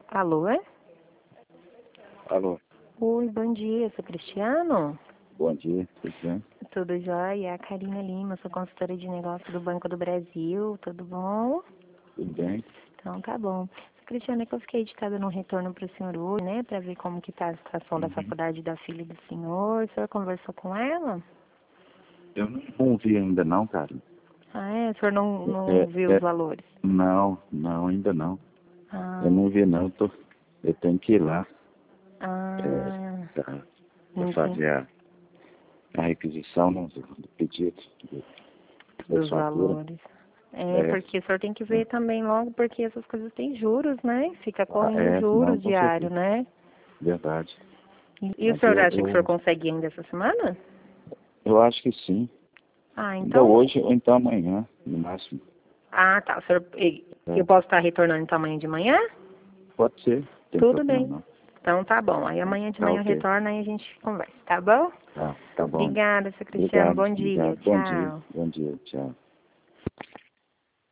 Alô, é? Alô, Oi, bom dia, sou Cristiano? bom dia, tudo bem? Tudo jóia? A Karina Lima, sou consultora de negócio do Banco do Brasil, tudo bom? Tudo bem? Então tá bom. Cristiano, é que eu fiquei de estar dando um retorno para o senhor hoje, né, para ver como que tá a situação da faculdade da filha do senhor. O senhor conversou com ela? Eu não vi ainda não, cara. Ah, é? O senhor não viu os valores? Não, ainda não. Eu Ah, não vi não, eu tenho que ir lá para entendi. fazer a requisição, né, do pedido da Dos fatura. valores. É, porque o senhor tem que ver Né? também logo, porque essas coisas têm juros, né? Fica correndo Não, juros com diário, certeza, né? verdade. E o Mas senhor acha que o senhor consegue ainda essa semana? eu acho que sim. Ah, Ainda então. hoje ou então amanhã, no máximo. Ah, tá. O senhor... É, Eu posso estar retornando então amanhã de manhã? pode ser, não tem Tudo problema bem. não. Então tá bom. Aí amanhã de Tá manhã eu ok. retorno e a gente conversa, tá bom? Tá bom. Obrigada, seu Cristiano. Obrigado, Bom dia. obrigado. Bom dia, Tchau. bom dia, tchau.